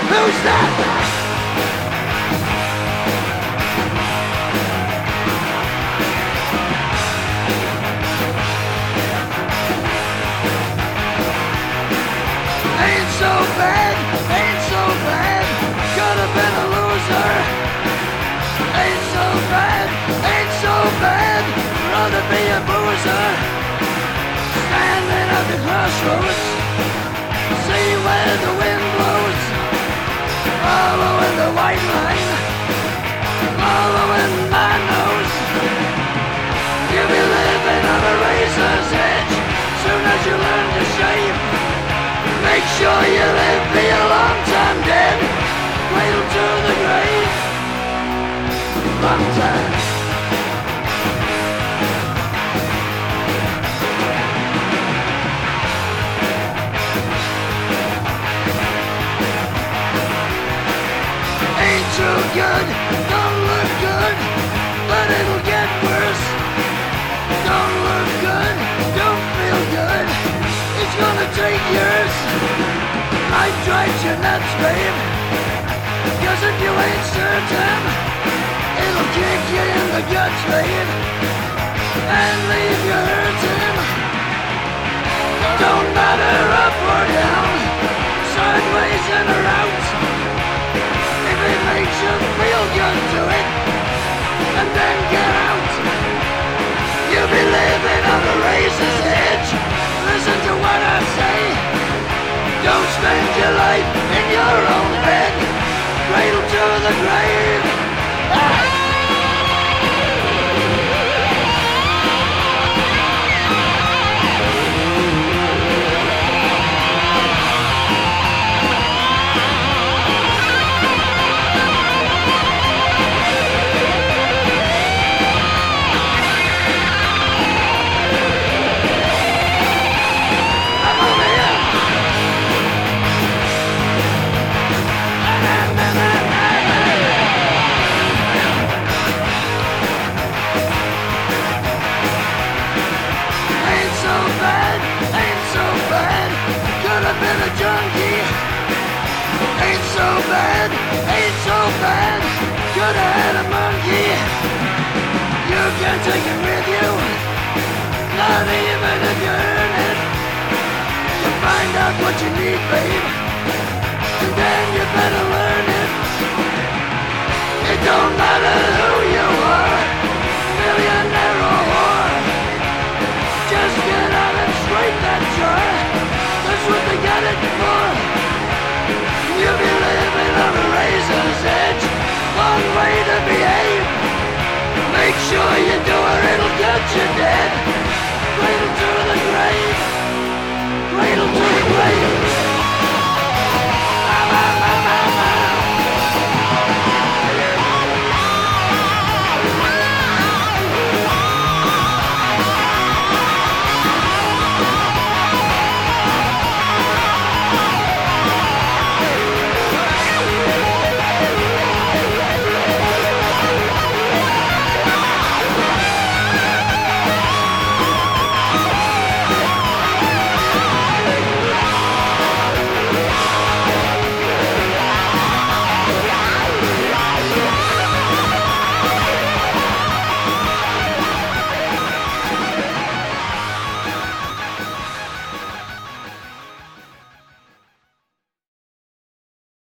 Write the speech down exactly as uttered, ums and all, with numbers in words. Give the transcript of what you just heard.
Who's that? Ain't so bad, ain't so bad. Could have been a loser. Ain't so bad, ain't so bad. Rather be a boozer. Standing at the crossroads, see where the wind blows. Following the white line, following my nose. You'll be living on a razor's edge soon as you learn to shave. Make sure you live, be a long time dead, cradle to the grave. Long time. Ain't too good, don't look good, but it'll get worse. Don't look good, don't feel good, it's gonna take years. I drive you nuts, babe, cause if you ain't certain, it'll kick you in the guts, babe, and leave you hurting. Don't matter up or down, sideways and around. If it makes you feel good, do it, and then get out. You'll be living on the razor's edge. Listen to what I say. Don't spend your life in your own bed, cradle to the grave. Ah! Been a junkie. Ain't so bad, ain't so bad. Could have had a monkey. You can take it with you, not even if you earn it. You find out what you need, babe, and then you better learn it. It don't matter who you are, millionaire or whore. Just get out and scrape that jar. That's what they got it for. You'll be living on a razor's edge, one way to behave. Make sure you do or it'll cut you dead.